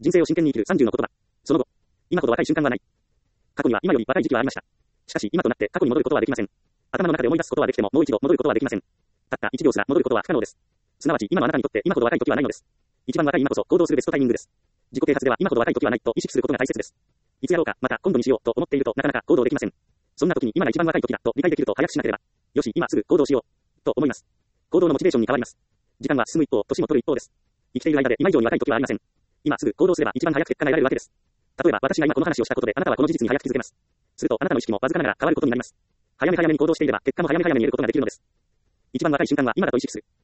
人生を真剣に生きる30の言葉。その後、今ほど若い瞬間はない。過去には今より若い時期はありました。しかし今となって過去に戻ることはできません。頭の中で思い出すことはできてももう一度戻ることはできません。たった1秒すら戻ることは不可能です。すなわち今のあなたにとって今ほど若い時はないのです。一番若い今こそ行動するベストタイミングです。自己啓発では今ほど若い時はないと意識することが大切です。いつやろうか、また今度にしようと思っているとなかなか行動できません。そんな時に今が一番若い時だと理解できると早くしなければ。よし、今すぐ行動しよう。と思います。行動のモチベーションに変わります。時間は進む一方、年も取る一方です。生きている間で今以上に若い時はありません。今すぐ行動すれば一番早く結果が得られるわけです。例えば私が今この話をしたことであなたはこの事実に早く気づけます。するとあなたの意識もわずかながら変わることになります。早め早めに行動していれば結果も早め早めに得ることができるのです。一番若い瞬間は今だと意識する。